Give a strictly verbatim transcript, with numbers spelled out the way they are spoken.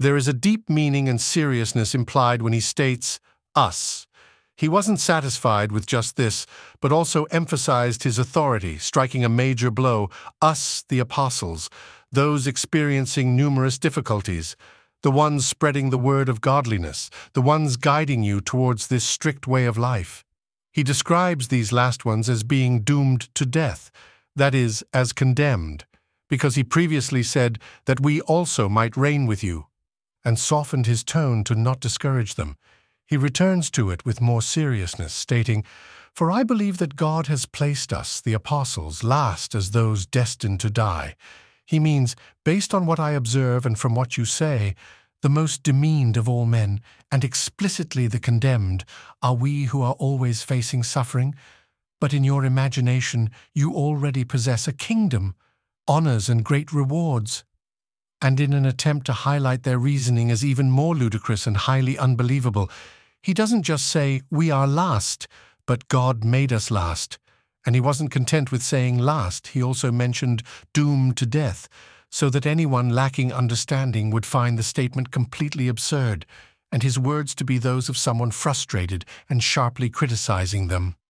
There is a deep meaning and seriousness implied when he states, us. He wasn't satisfied with just this, but also emphasized his authority, striking a major blow, us, the apostles, those experiencing numerous difficulties, the ones spreading the word of godliness, the ones guiding you towards this strict way of life. He describes these last ones as being doomed to death, that is, as condemned, because he previously said that we also might reign with you, and softened his tone to not discourage them. He returns to it with more seriousness, stating, "For I believe that God has placed us, the apostles, last as those destined to die." He means, based on what I observe and from what you say, the most demeaned of all men, and explicitly the condemned, are we who are always facing suffering. But in your imagination you already possess a kingdom, honors and great rewards. And in an attempt to highlight their reasoning as even more ludicrous and highly unbelievable, he doesn't just say, we are last, but God made us last. And he wasn't content with saying last, he also mentioned doomed to death, so that anyone lacking understanding would find the statement completely absurd, and his words to be those of someone frustrated and sharply criticizing them.